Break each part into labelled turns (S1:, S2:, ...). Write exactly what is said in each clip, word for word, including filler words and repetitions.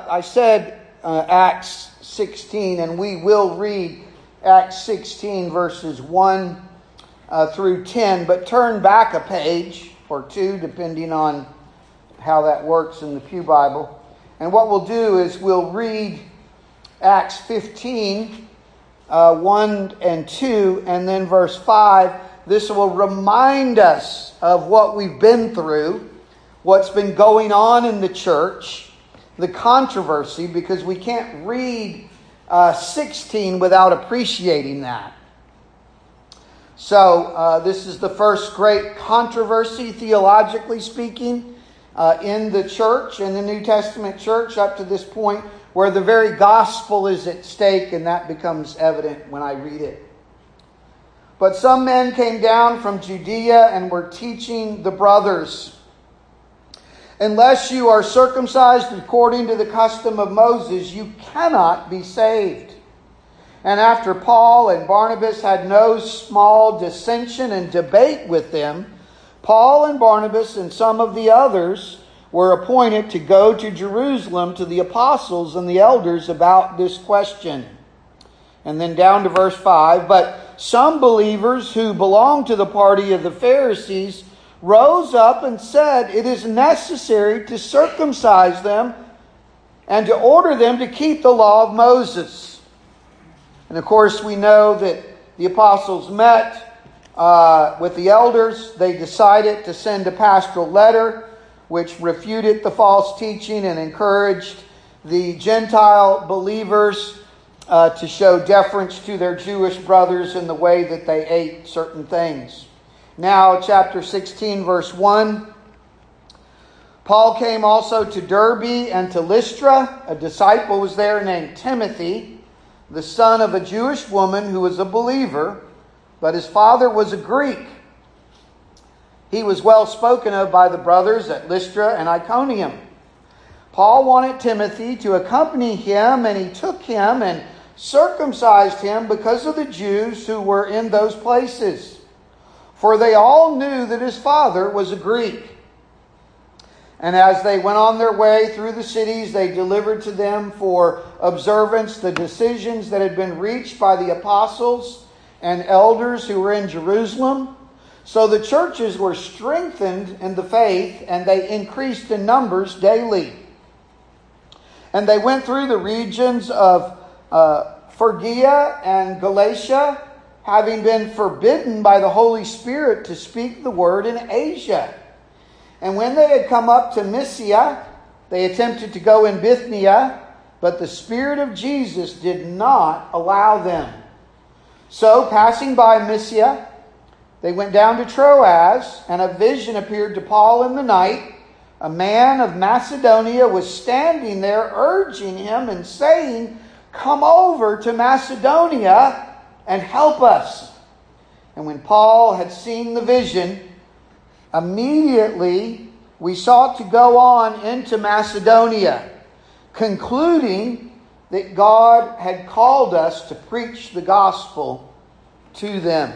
S1: uh, I said uh, Acts sixteen, and we will read Acts sixteen verses one uh, through ten, but turn back a page or two, depending on how that works in the Pew Bible. And what we'll do is we'll read Acts fifteen, uh, one and two, and then verse five. This will remind us of what we've been through, what's been going on in the church, the controversy, because we can't read uh, sixteen without appreciating that. So uh, this is the first great controversy, theologically speaking, uh, in the church, in the New Testament church up to this point, where the very gospel is at stake, and that becomes evident when I read it. But some men came down from Judea and were teaching the brothers, "Unless you are circumcised according to the custom of Moses, you cannot be saved." And after Paul and Barnabas had no small dissension and debate with them, Paul and Barnabas and some of the others were appointed to go to Jerusalem to the apostles and the elders about this question. And then down to verse five, "But some believers who belonged to the party of the Pharisees rose up and said, 'It is necessary to circumcise them and to order them to keep the law of Moses.'" And of course we know that the apostles met uh, with the elders. They decided to send a pastoral letter which refuted the false teaching and encouraged the Gentile believers uh, to show deference to their Jewish brothers in the way that they ate certain things. Now, chapter sixteen, verse one. "Paul came also to Derbe and to Lystra. A disciple was there named Timothy, the son of a Jewish woman who was a believer, but his father was a Greek. He was well spoken of by the brothers at Lystra and Iconium. Paul wanted Timothy to accompany him, and he took him and circumcised him because of the Jews who were in those places. For they all knew that his father was a Greek. And as they went on their way through the cities, they delivered to them for observance the decisions that had been reached by the apostles and elders who were in Jerusalem. So the churches were strengthened in the faith, and they increased in numbers daily. And they went through the regions of uh, Phrygia and Galatia, having been forbidden by the Holy Spirit to speak the word in Asia. And when they had come up to Mysia, they attempted to go in Bithynia, but the Spirit of Jesus did not allow them. So, passing by Mysia, they went down to Troas, and a vision appeared to Paul in the night. A man of Macedonia was standing there, urging him and saying, "Come over to Macedonia and help us." And when Paul had seen the vision, immediately we sought to go on into Macedonia, concluding that God had called us to preach the gospel to them.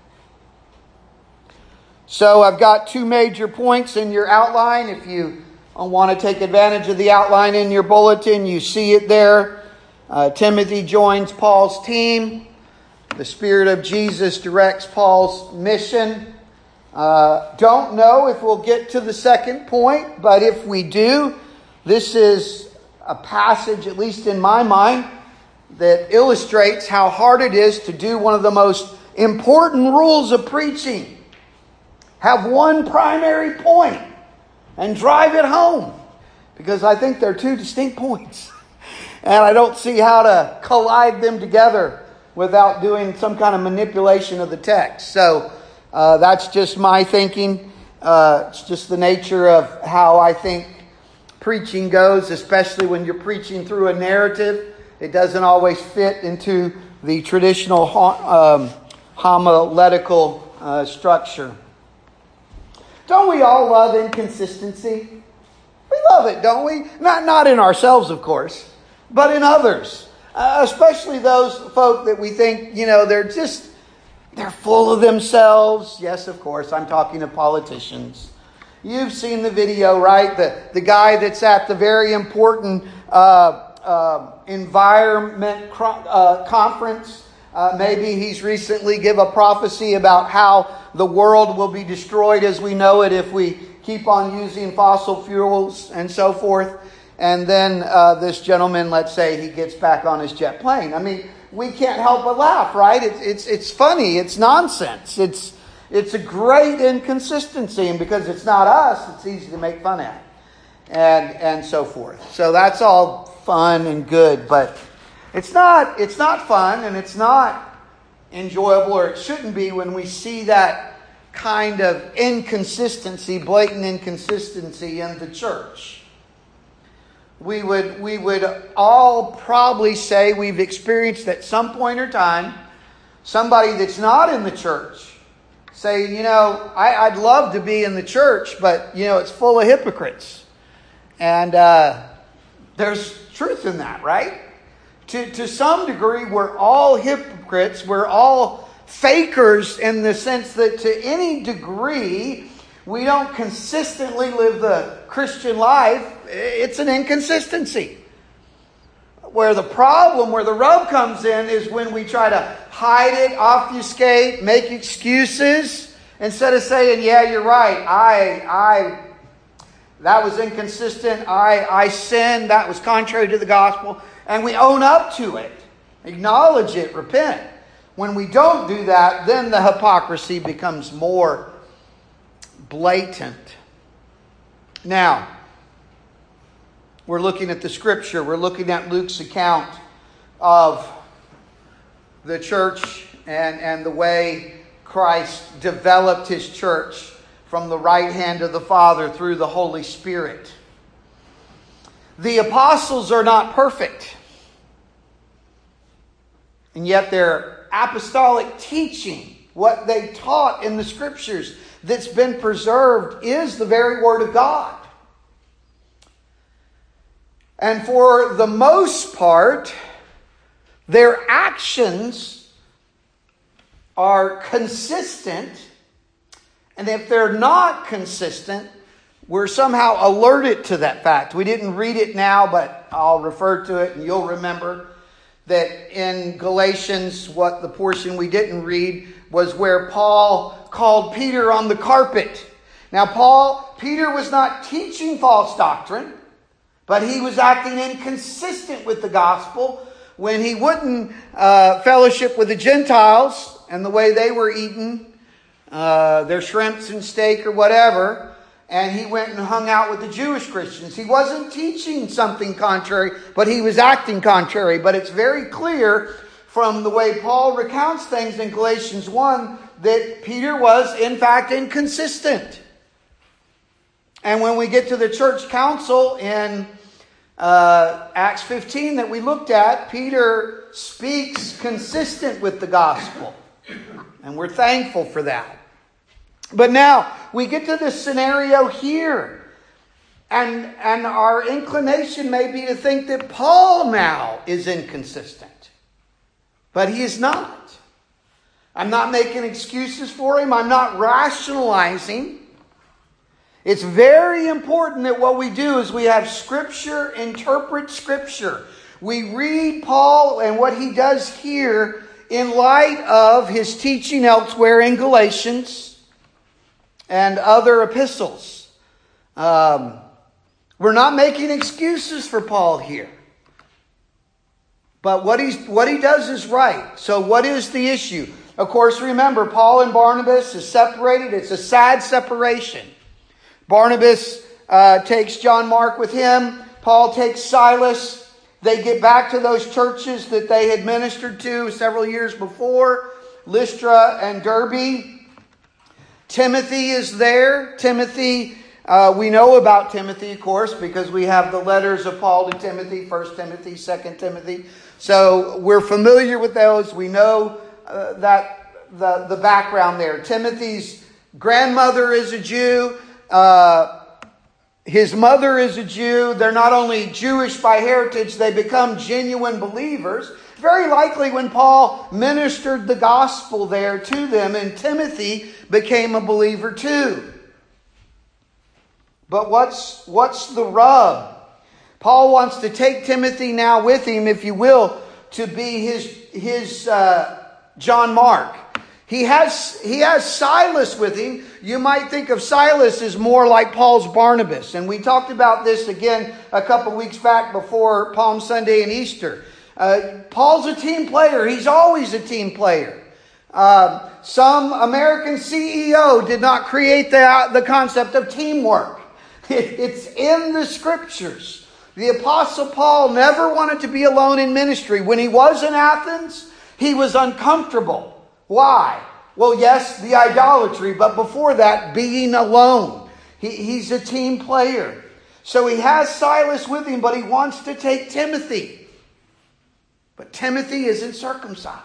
S1: So I've got two major points in your outline. If you want to take advantage of the outline in your bulletin, you see it there. Uh, Timothy joins Paul's team. The Spirit of Jesus directs Paul's mission. Uh, don't know if we'll get to the second point, but if we do, this is a passage, at least in my mind, that illustrates how hard it is to do one of the most important rules of preaching. Have one primary point and drive it home, because I think they're two distinct points. And I don't see how to collide them together without doing some kind of manipulation of the text. So uh, that's just my thinking. Uh, it's just the nature of how I think preaching goes, especially when you're preaching through a narrative. It doesn't always fit into the traditional um, homiletical uh, structure. Don't we all love inconsistency? We love it, don't we? Not, not in ourselves, of course, but in others. Uh, especially those folk that we think, you know, they're just, they're full of themselves. Yes, of course, I'm talking of politicians. You've seen the video, right? The, the guy that's at the very important uh, uh, environment uh, conference. Uh, maybe he's recently give a prophecy about how the world will be destroyed as we know it if we keep on using fossil fuels and so forth. And then uh, this gentleman, let's say, he gets back on his jet plane. I mean, we can't help but laugh, right? It's it's it's funny. It's nonsense. It's it's a great inconsistency, and because it's not us, it's easy to make fun at, and and so forth. So that's all fun and good, but it's not it's not fun, and it's not enjoyable, or it shouldn't be, when we see that kind of inconsistency, blatant inconsistency in the church. We would we would all probably say we've experienced at some point or time somebody that's not in the church say, you know, I, I'd love to be in the church, but, you know, it's full of hypocrites. And uh, there's truth in that, right? To, to some degree, we're all hypocrites. We're all fakers in the sense that to any degree, we don't consistently live the Christian life. It's an inconsistency. Where the problem, where the rub comes in, is when we try to hide it, obfuscate, make excuses, instead of saying, yeah, you're right, I, I, that was inconsistent, I, I sinned, that was contrary to the gospel, and we own up to it, acknowledge it, repent. When we don't do that, then the hypocrisy becomes more blatant. Now, we're looking at the scripture. We're looking at Luke's account of the church and, and the way Christ developed his church from the right hand of the Father through the Holy Spirit. The apostles are not perfect. And yet their apostolic teaching, what they taught in the scriptures that's been preserved, is the very Word of God. And for the most part, their actions are consistent. And if they're not consistent, we're somehow alerted to that fact. We didn't read it now, but I'll refer to it and you'll remember that in Galatians, what the portion we didn't read was where Paul called Peter on the carpet. Now, Paul, Peter was not teaching false doctrine, but he was acting inconsistent with the gospel when he wouldn't uh, fellowship with the Gentiles and the way they were eating uh, their shrimps and steak or whatever, and he went and hung out with the Jewish Christians. He wasn't teaching something contrary, but he was acting contrary. But it's very clear from the way Paul recounts things in Galatians one that Peter was, in fact, inconsistent. And when we get to the church council in uh, Acts fifteen that we looked at, Peter speaks consistent with the gospel. And we're thankful for that. But now we get to this scenario here. And, and our inclination may be to think that Paul now is inconsistent. But he is not. I'm not making excuses for him. I'm not rationalizing. It's very important that what we do is we have Scripture interpret Scripture. We read Paul and what he does here in light of his teaching elsewhere in Galatians and other epistles. Um, we're not making excuses for Paul here. But what he's what he does is right. So what is the issue? Of course, remember, Paul and Barnabas is separated. It's a sad separation. Barnabas uh, takes John Mark with him. Paul takes Silas. They get back to those churches that they had ministered to several years before, Lystra and Derbe. Timothy is there. Timothy, uh, we know about Timothy, of course, because we have the letters of Paul to Timothy, First Timothy, Second Timothy. So we're familiar with those. We know uh, that the, the background there. Timothy's grandmother is a Jew. Uh, his mother is a Jew. They're not only Jewish by heritage, they become genuine believers. Very likely when Paul ministered the gospel there to them, and Timothy became a believer too. But what's, what's the rub? Paul wants to take Timothy now with him, if you will, to be his, his uh, John Mark. He has, he has Silas with him. You might think of Silas as more like Paul's Barnabas. And we talked about this again a couple weeks back before Palm Sunday and Easter. Uh, Paul's a team player. He's always a team player. Uh, some American C E O did not create the, the concept of teamwork. It, it's in the Scriptures. The Apostle Paul never wanted to be alone in ministry. When he was in Athens, he was uncomfortable. Why? Well, yes, the idolatry, but before that, being alone. He, he's a team player. So he has Silas with him, but he wants to take Timothy. But Timothy isn't circumcised.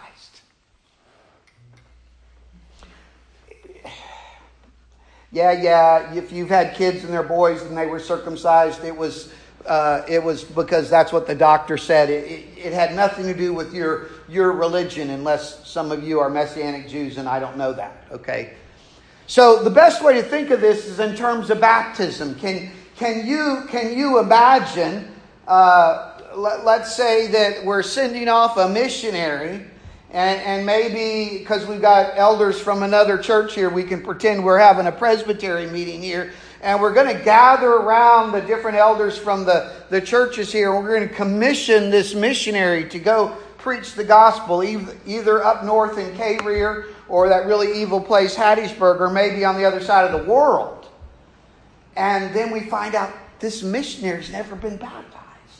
S1: Yeah, yeah, if you've had kids and they're boys and they were circumcised, it was uh, it was because that's what the doctor said. It, it, it had nothing to do with your, your religion, unless some of you are Messianic Jews and I don't know that, okay? So the best way to think of this is in terms of baptism. Can, can, you, can you imagine, uh, let, let's say that we're sending off a missionary. And, and maybe because we've got elders from another church here, we can pretend we're having a presbytery meeting here. And we're going to gather around the different elders from the, the churches here. We're going to commission this missionary to go preach the gospel, either up north in K-Rear or that really evil place, Hattiesburg, or maybe on the other side of the world. And then we find out this missionary's never been baptized.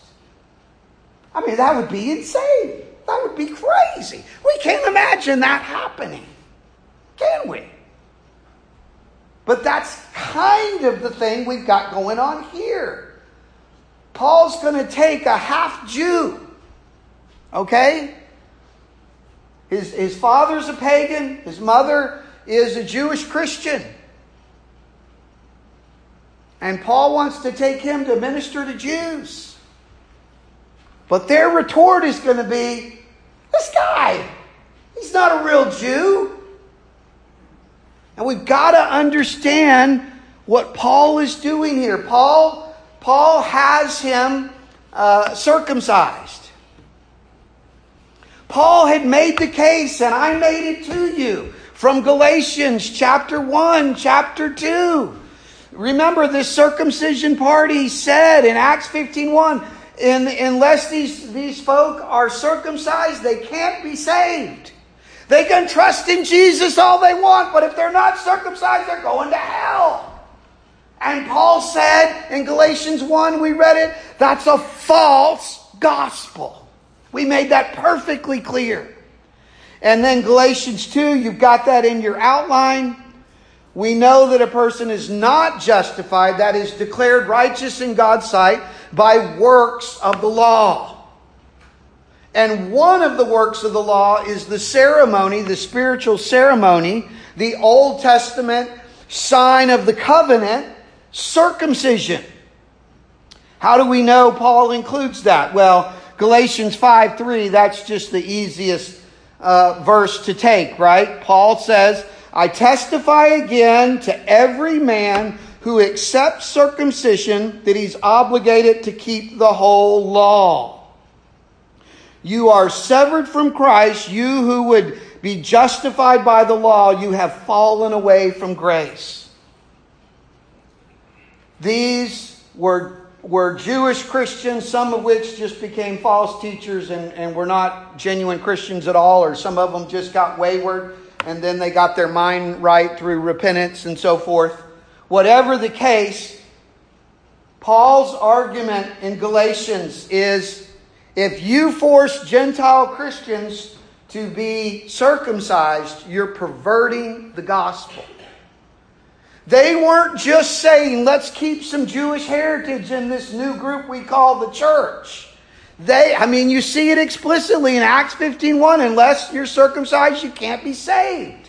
S1: I mean, that would be insane. That would be crazy. We can't imagine that happening. Can we? But that's kind of the thing we've got going on here. Paul's going to take a half Jew. Okay? His, his father's a pagan. His mother is a Jewish Christian. And Paul wants to take him to minister to Jews. But their retort is going to be, this guy, he's not a real Jew. And we've got to understand what Paul is doing here. Paul, Paul has him uh, circumcised. Paul had made the case, and I made it to you, from Galatians chapter one, chapter two. Remember this circumcision part, he said in Acts fifteen one, In, unless these, these folk are circumcised, they can't be saved. They can trust in Jesus all they want, but if they're not circumcised, they're going to hell. And Paul said in Galatians one, we read it, that's a false gospel. We made that perfectly clear. And then Galatians two, you've got that in your outline. We know that a person is not justified, that is declared righteous in God's sight, by works of the law. And one of the works of the law is the ceremony, the spiritual ceremony, the Old Testament sign of the covenant, circumcision. How do we know Paul includes that? Well, Galatians five three, that's just the easiest uh, verse to take, right? Paul says, I testify again to every man who accepts circumcision that he's obligated to keep the whole law. You are severed from Christ, you who would be justified by the law, you have fallen away from grace. These were, were Jewish Christians, some of which just became false teachers and, and were not genuine Christians at all, or some of them just got wayward and then they got their mind right through repentance and so forth. Whatever the case, Paul's argument in Galatians is, if you force Gentile Christians to be circumcised, you're perverting the gospel. They weren't just saying, let's keep some Jewish heritage in this new group we call the church. They, I mean, you see it explicitly in Acts fifteen one, unless you're circumcised, you can't be saved.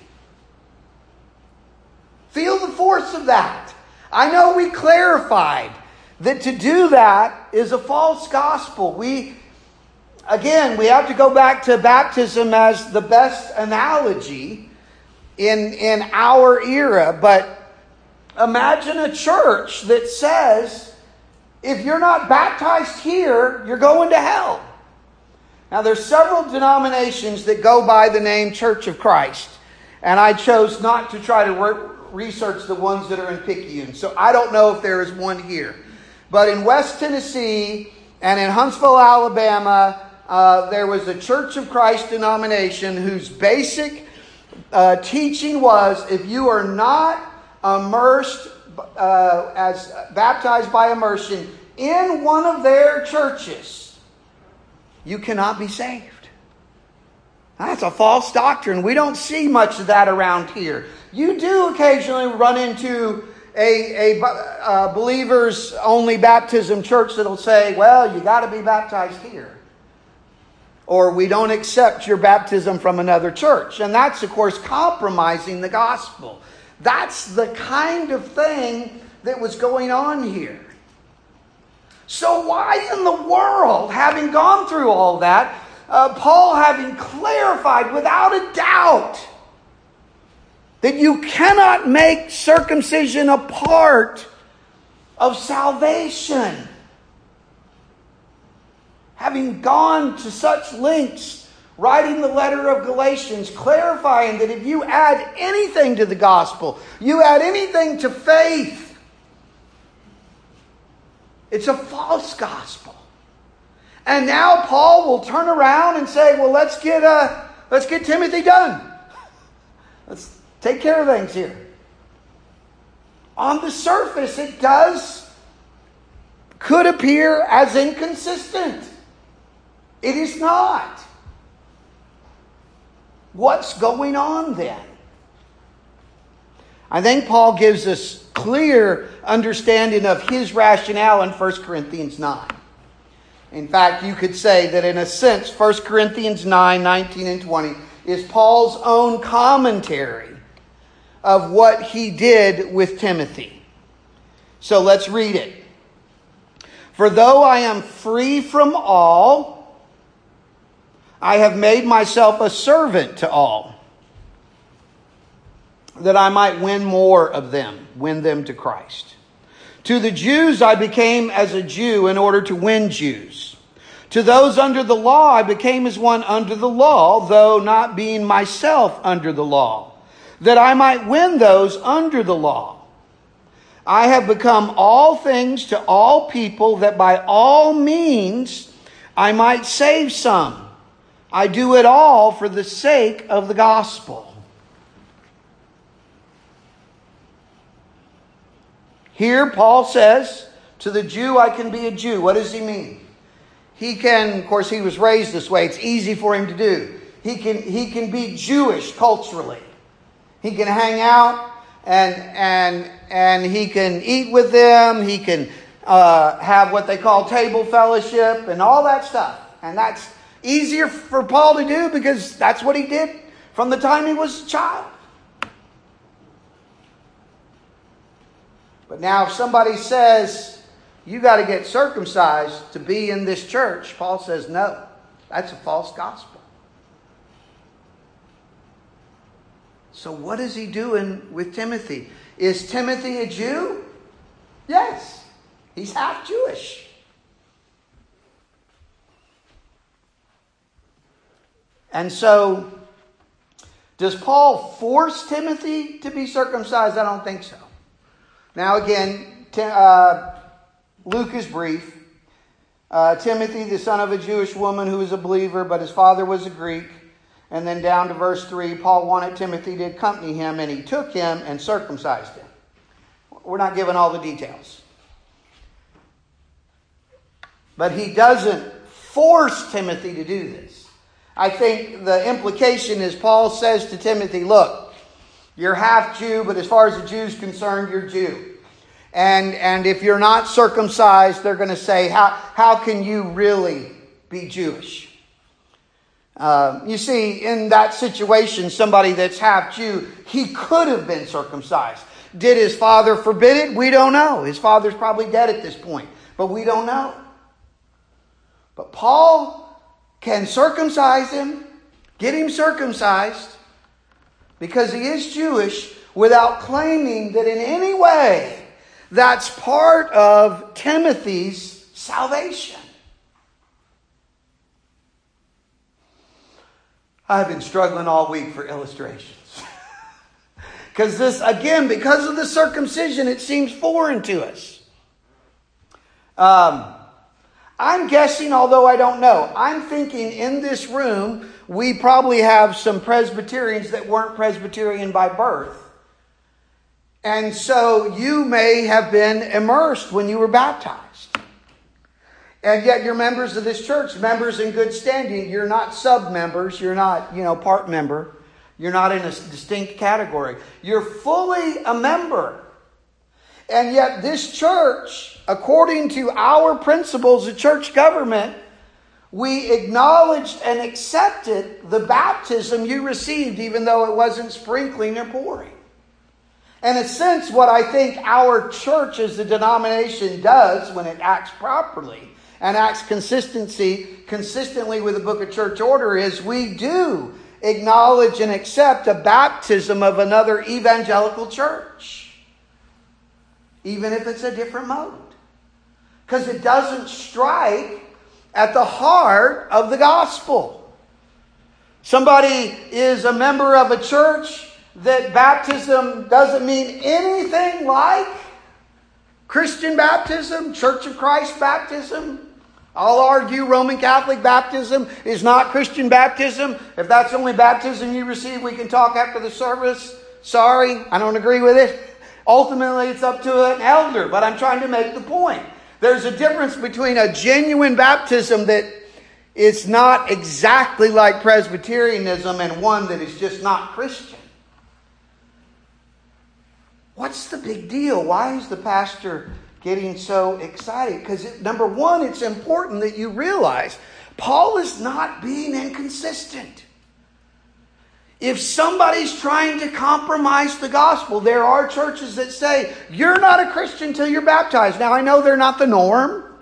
S1: Feel the force of that. I know we clarified that to do that is a false gospel. We, again, we have to go back to baptism as the best analogy in, in our era. But imagine a church that says, if you're not baptized here, you're going to hell. Now, there's several denominations that go by the name Church of Christ. And I chose not to try to re- research the ones that are in Picayune. So I don't know if there is one here. But in West Tennessee and in Huntsville, Alabama, uh, there was a Church of Christ denomination whose basic uh, teaching was, if you are not immersed, uh, as baptized by immersion in one of their churches, you cannot be saved. That's a false doctrine. We don't see much of that around here. You do occasionally run into a, a uh, believers only baptism church that'll say, well, you got to be baptized here. Or we don't accept your baptism from another church. And that's, of course, compromising the gospel. That's the kind of thing that was going on here. So why in the world, having gone through all that, Uh, Paul having clarified without a doubt that you cannot make circumcision a part of salvation. Having gone to such lengths, writing the letter of Galatians, clarifying that if you add anything to the gospel, you add anything to faith, it's a false gospel. And now Paul will turn around and say, well, let's get uh, let's get Timothy done. Let's take care of things here. On the surface, it does, could appear as inconsistent. It is not. What's going on then? I think Paul gives us clear understanding of his rationale in First Corinthians nine. In fact, you could say that in a sense, First Corinthians nine, nineteen and twenty is Paul's own commentary of what he did with Timothy. So let's read it. For though I am free from all, I have made myself a servant to all, that I might win more of them, win them to Christ. To the Jews I became as a Jew in order to win Jews. To those under the law I became as one under the law, though not being myself under the law, that I might win those under the law. I have become all things to all people, that by all means I might save some. I do it all for the sake of the gospel. Here Paul says, to the Jew I can be a Jew. What does he mean? He can, of course he was raised this way. It's easy for him to do. He can, he can be Jewish culturally. He can hang out and, and, and he can eat with them. He can uh, have what they call table fellowship and all that stuff. And that's easier for Paul to do because that's what he did from the time he was a child. But now if somebody says, you got to get circumcised to be in this church, Paul says, no, that's a false gospel. So what is he doing with Timothy? Is Timothy a Jew? Yes, he's half Jewish. And so, does Paul force Timothy to be circumcised? I don't think so. Now again, uh, Luke is brief. Uh, Timothy, the son of a Jewish woman who was a believer, but his father was a Greek. And then down to verse three, Paul wanted Timothy to accompany him, and he took him and circumcised him. We're not given all the details. But he doesn't force Timothy to do this. I think the implication is Paul says to Timothy, look, you're half Jew, but as far as the Jew's concerned, you're Jew. And and if you're not circumcised, they're going to say, how, how can you really be Jewish? Uh, you see, in that situation, somebody that's half Jew, he could have been circumcised. Did his father forbid it? We don't know. His father's probably dead at this point, but we don't know. But Paul can circumcise him, get him circumcised, because he is Jewish, without claiming that in any way that's part of Timothy's salvation. I've been struggling all week for illustrations. Because this, again, because of the circumcision, it seems foreign to us. Um, I'm guessing, although I don't know, I'm thinking in this room, we probably have some Presbyterians that weren't Presbyterian by birth. And so you may have been immersed when you were baptized. And yet you're members of this church, members in good standing. You're not sub-members. You're not, you know, part member. You're not in a distinct category. You're fully a member. And yet this church, according to our principles of church government, we acknowledged and accepted the baptism you received, even though it wasn't sprinkling or pouring. In a sense, what I think our church as a denomination does when it acts properly and acts consistency, consistently with the book of church order is we do acknowledge and accept a baptism of another evangelical church. Even if it's a different mode. Because it doesn't strike at the heart of the gospel. Somebody is a member of a church that baptism doesn't mean anything like Christian baptism, Church of Christ baptism. I'll argue Roman Catholic baptism is not Christian baptism. If that's the only baptism you receive, we can talk after the service. Sorry, I don't agree with it. Ultimately, it's up to an elder, but I'm trying to make the point. There's a difference between a genuine baptism that is not exactly like Presbyterianism and one that is just not Christian. What's the big deal? Why is the pastor getting so excited? Because number one, it's important that you realize Paul is not being inconsistent. If somebody's trying to compromise the gospel, there are churches that say, you're not a Christian till you're baptized. Now, I know they're not the norm,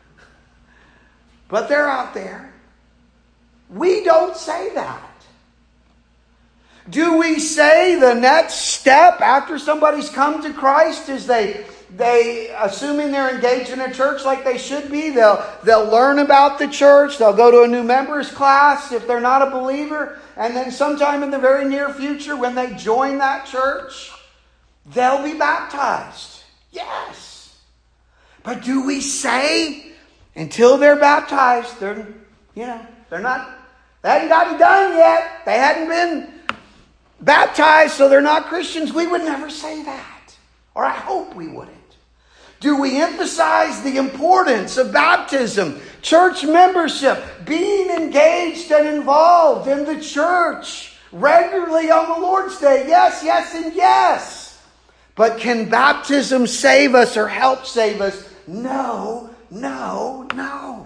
S1: but they're out there. We don't say that. Do we say the next step after somebody's come to Christ is they, they assuming they're engaged in a church like they should be, they'll, they'll learn about the church, they'll go to a new members class if they're not a believer, and then sometime in the very near future when they join that church, they'll be baptized. Yes. But do we say until they're baptized, they're, you know, they're not, they hadn't gotten done yet. They hadn't been baptized, so they're not Christians. We would never say that. Or I hope we wouldn't. Do we emphasize the importance of baptism, church membership, being engaged and involved in the church regularly on the Lord's Day? Yes, yes, and yes. But can baptism save us or help save us? No, no, no.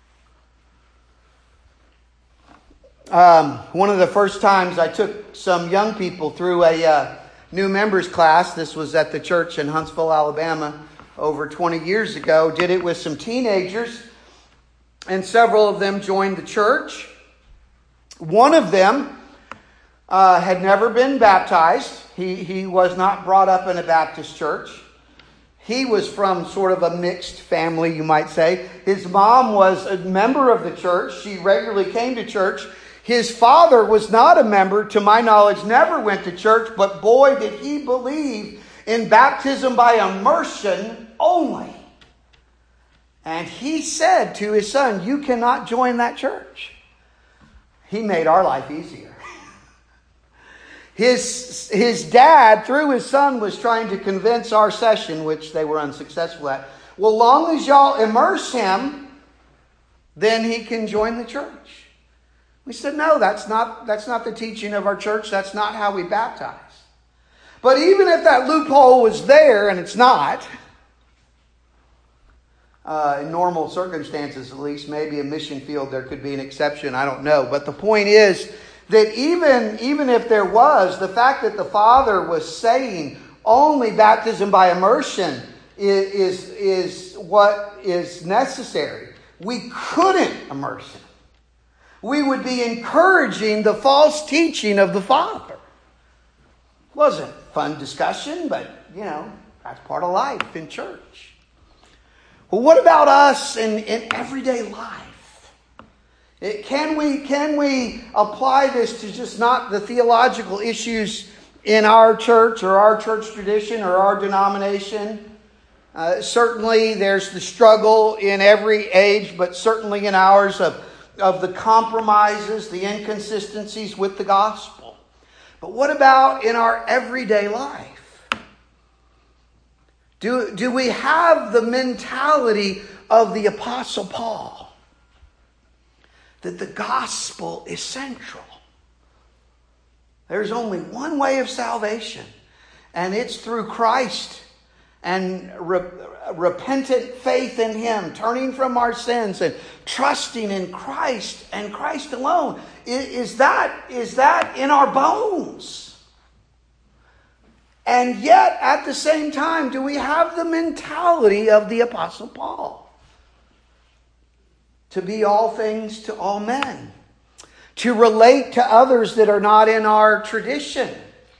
S1: Um, one of the first times I took some young people through a uh, new members class, this was at the church in Huntsville, Alabama, over twenty years ago, did it with some teenagers, and several of them joined the church. One of them uh, had never been baptized. He, he was not brought up in a Baptist church. He was from sort of a mixed family, you might say. His mom was a member of the church. She regularly came to church. His father was not a member, to my knowledge, never went to church, but boy, did he believe in baptism by immersion only. And he said to his son, you cannot join that church. He made our life easier. His, his dad, through his son, was trying to convince our session, which they were unsuccessful at, well, long as y'all immerse him, then he can join the church. We said, no, that's not, that's not the teaching of our church. That's not how we baptize. But even if that loophole was there, and it's not, uh, in normal circumstances at least, maybe a mission field there could be an exception, I don't know. But the point is that even, even if there was, the fact that the Father was saying only baptism by immersion is, is, is what is necessary. We couldn't immerse him. We would be encouraging the false teaching of the Father. Wasn't fun discussion, but, you know, that's part of life in church. Well, what about us in, in everyday life? It, can we, can we apply this to just not the theological issues in our church or our church tradition or our denomination? Uh, certainly there's the struggle in every age, but certainly in ours of, of the compromises, the inconsistencies with the gospel. But what about in our everyday life? Do, do we have the mentality of the Apostle Paul? That the gospel is central. There's only one way of salvation, and it's through Christ. And re- repentant faith in Him, turning from our sins and trusting in Christ and Christ alone. Is, is that, is that in our bones? And yet, at the same time, do we have the mentality of the Apostle Paul? To be all things to all men. To relate to others that are not in our tradition.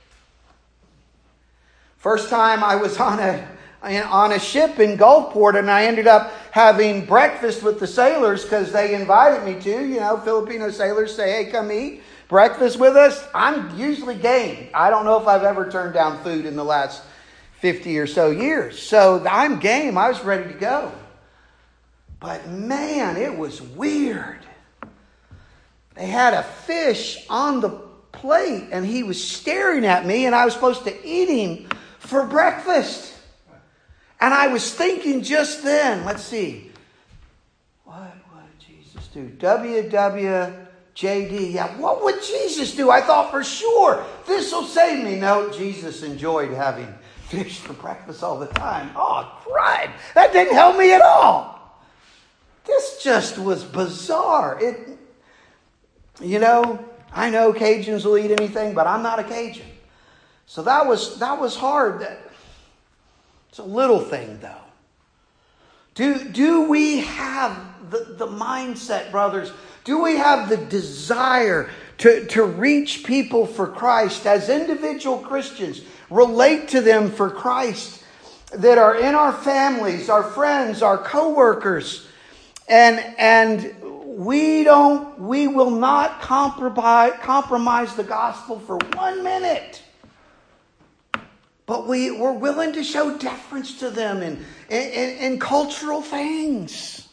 S1: First time I was on a on a ship in Gulfport, and I ended up having breakfast with the sailors because they invited me to. You know, Filipino sailors say, hey, come eat breakfast with us. I'm usually game. I don't know if I've ever turned down food in the last fifty or so years. So I'm game. I was ready to go. But man, it was weird. They had a fish on the plate, and he was staring at me, and I was supposed to eat him for breakfast. And I was thinking just then, let's see, what would Jesus do? W W J D, yeah, what would Jesus do? I thought for sure, this will save me. No, Jesus enjoyed having fish for breakfast all the time. Oh, crud, that didn't help me at all. This just was bizarre. It, you know, I know Cajuns will eat anything, but I'm not a Cajun. So that was that was hard. It's a little thing, though. Do, do we have the, the mindset, brothers? Do we have the desire to, to reach people for Christ as individual Christians? Relate to them for Christ that are in our families, our friends, our co-workers. And, and we don't, we will not compromise, compromise the gospel for one minute. But we, we're willing to show deference to them in, in, in cultural things.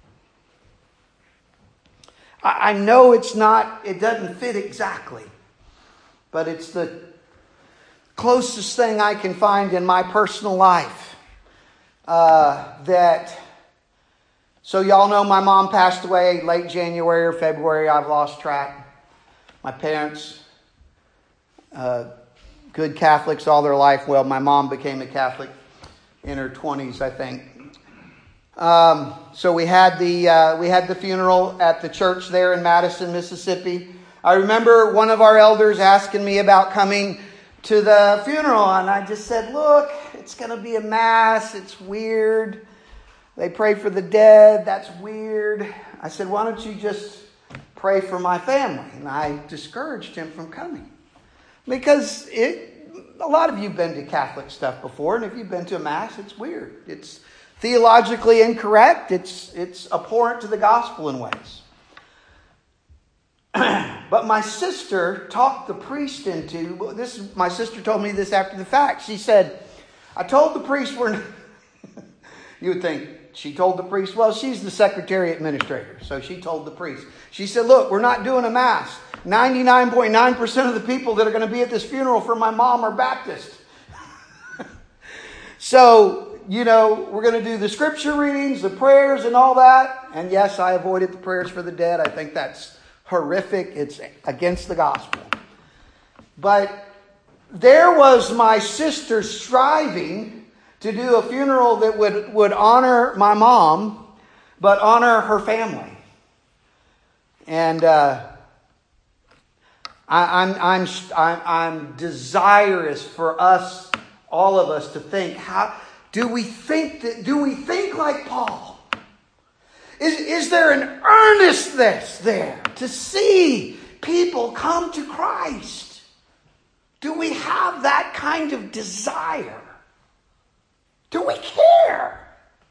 S1: I, I know it's not, it doesn't fit exactly. But it's the closest thing I can find in my personal life. Uh, that, so y'all know my mom passed away late January or February. I've lost track. My parents, uh, good Catholics all their life. Well, my mom became a Catholic in her twenties, I think. Um, so we had the uh, we had the funeral at the church there in Madison, Mississippi. I remember one of our elders asking me about coming to the funeral, and I just said, "Look, it's going to be a mass. It's weird. They pray for the dead. That's weird." I said, "Why don't you just pray for my family?" And I discouraged him from coming. Because it, a lot of you have been to Catholic stuff before, and if you've been to a mass, it's weird. It's theologically incorrect. It's it's abhorrent to the gospel in ways. But my sister talked the priest into this. My sister told me this after the fact. She said, "I told the priest we're." You would think she told the priest. Well, she's the secretary administrator, so she told the priest. She said, "Look, we're not doing a mass. ninety-nine point nine percent of the people that are going to be at this funeral for my mom are Baptist." So, you know, we're going to do the scripture readings, the prayers and all that. And yes, I avoided the prayers for the dead. I think that's horrific. It's against the gospel. But there was my sister striving to do a funeral that would, would honor my mom, but honor her family. And uh, I, I'm, I'm, I'm, I'm desirous for us, all of us, to think, how do we think that, do we think like Paul? Is, is there an earnestness there to see people come to Christ? Do we have that kind of desire? Do we care?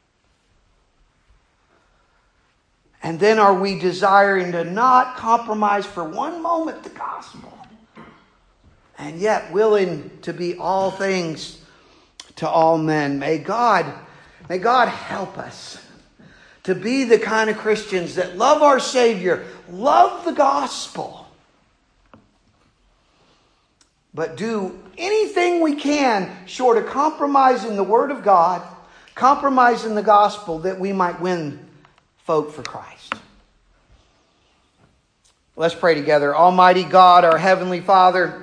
S1: And then are we desiring to not compromise for one moment the gospel, and yet willing to be all things to all men? May God, may God help us to be the kind of Christians that love our Savior, love the gospel, but do anything we can short of compromising the Word of God, compromising the gospel, that we might win folk for Christ. Let's pray together. Almighty God, our Heavenly Father,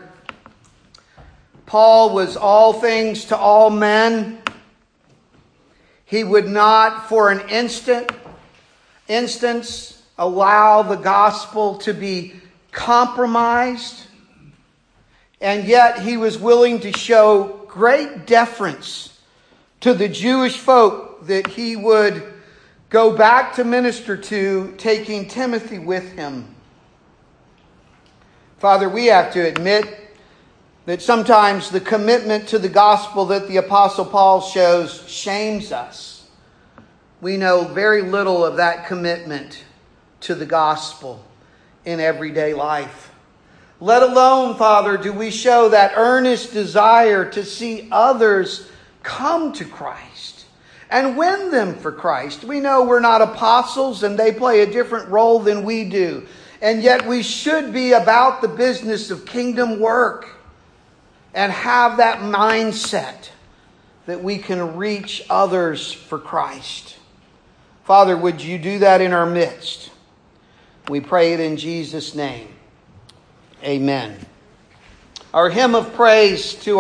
S1: Paul was all things to all men. He would not for an instant, instance allow the gospel to be compromised. And yet he was willing to show great deference to the Jewish folk that he would go back to minister to, taking Timothy with him. Father, we have to admit that sometimes the commitment to the gospel that the Apostle Paul shows shames us. We know very little of that commitment to the gospel in everyday life. Let alone, Father, do we show that earnest desire to see others come to Christ and win them for Christ. We know we're not apostles and they play a different role than we do. And yet we should be about the business of kingdom work and have that mindset that we can reach others for Christ. Father, would you do that in our midst? We pray it in Jesus' name. Amen. Our hymn of praise to